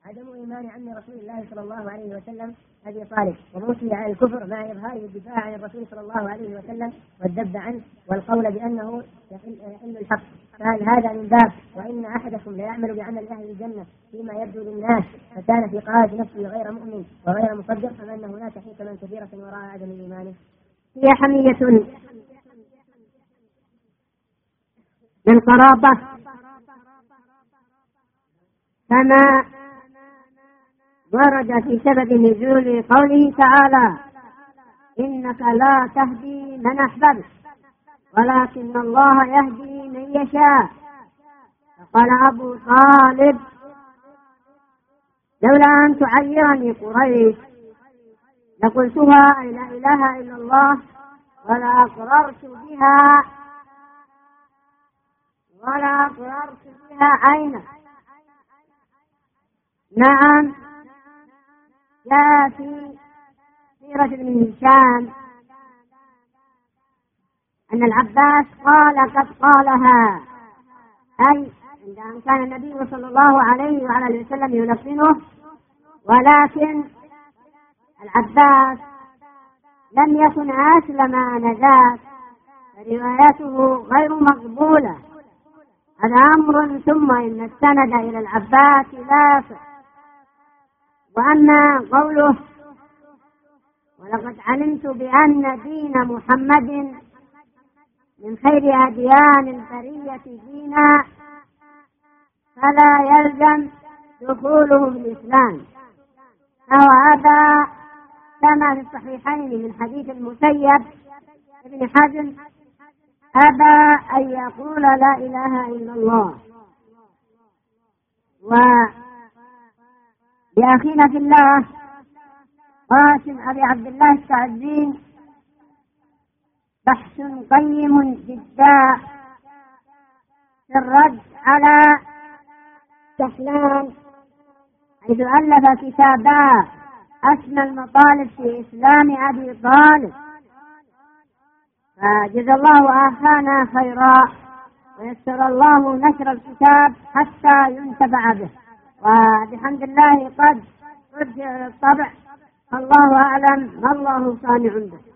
عدم إيمان عم رسول الله صلى الله عليه وسلم أبي طالب وموته على الكفر مع إظهاره الدفاع عن الرسول صلى الله عليه وسلم والذب عنه والقول بأنه يحل الحق. فهل هذا من باب وإن أحدكم ليعمل بعمل أهل الجنة فيما يبدو للناس فكان في قاعدة نفسه غير مؤمن وغير مصدق، أم أن هناك حكما كثيرة وراء عدم إيمانه؟ هي حمية للقرابة كما ورد في سبب نزول قوله تعالى: إنك لا تهدي من أحببت ولكن الله يهدي من يشاء. فقال أبو طالب: لولا أن تعيرني قريش لقلتها أي لا إله إلا الله ولا أقررت بها عينا. نعم، جاء في سيرة ابن هشام أن العباس قال قد قالها، أي عندما كان النبي صلى الله عليه وعلى اله وسلم يلقنه، ولكن العباس لم يكن أسلم آنذاك فروايته غير مقبولة. هذا أمر. ثم إن السند إلى العباس لا. وأما قوله: ولقد علمت بأن دين محمد من خير أديان البرية دينا، فلا يلزم دخوله في الإسلام. هذا كما في الصحيحين من حديث المسيب ابن حزم: أبى أن يقول لا إله إلا الله. ولأخينا في الله قاسم أبي عبد الله السعدين بحث قيم جدا في الرد على سحلان، حيث ألف كتابا: أسمى المطالب في إسلام أبي طالب. فجزا الله أخانا خيرا ويسر الله نشر الكتاب حتى ينتفع به، وبحمد الله قد رجع الطبع. الله أعلم ما الله صانع به.